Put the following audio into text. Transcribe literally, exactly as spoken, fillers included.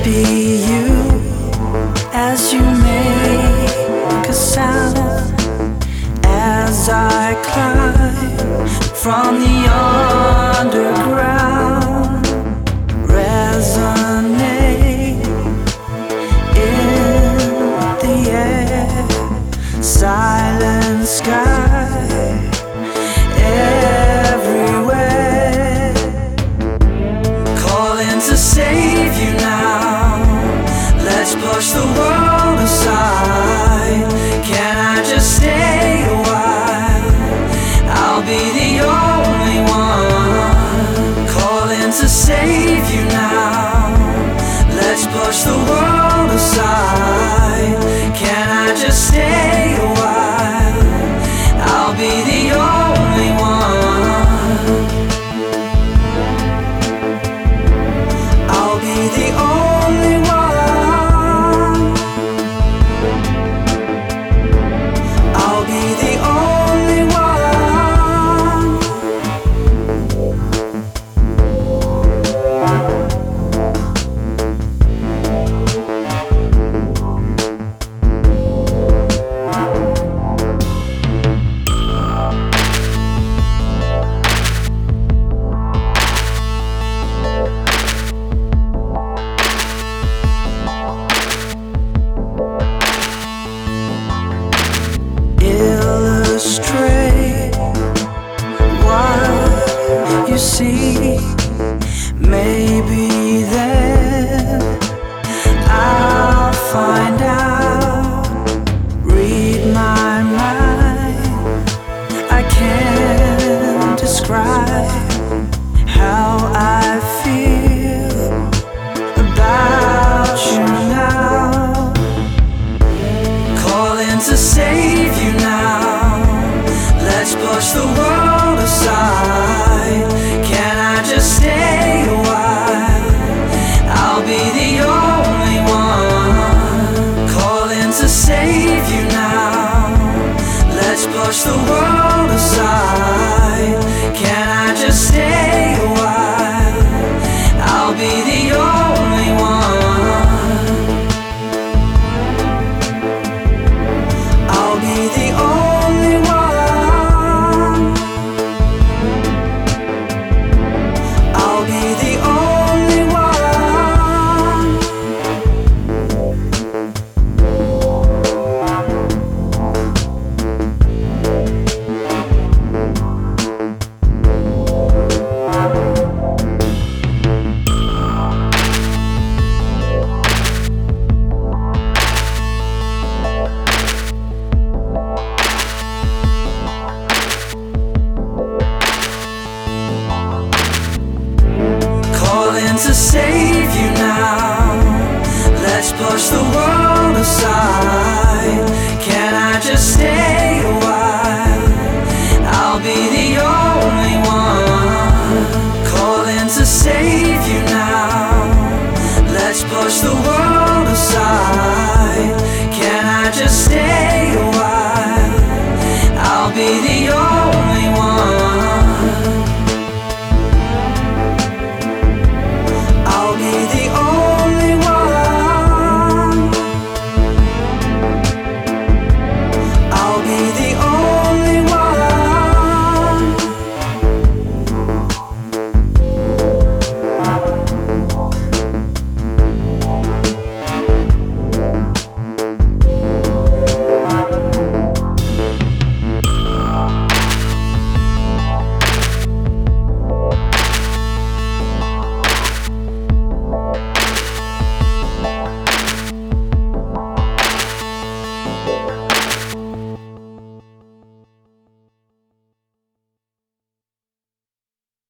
be you as you make a sound as I climb from the underground. Resonate in the air, silent sky everywhere, calling to save you now. Let's push the world aside. Can I just stay a while? I'll be the only one calling to save you now. Let's push the world aside. Can I just stay a while? I'll be the only one. I'll be the only one. I'll be the only one. Illustrate what you see. Maybe then I'll find out. Read my mind. I can't describe how I feel about you now. Calling to save you now. Let's push the world aside. Can I just stay a while? I'll be the only one calling to save you now. Let's push the world aside. Can I just stay a while? I'll be the only one. I'll be the only one. I'll be the only one. Calling to save you now.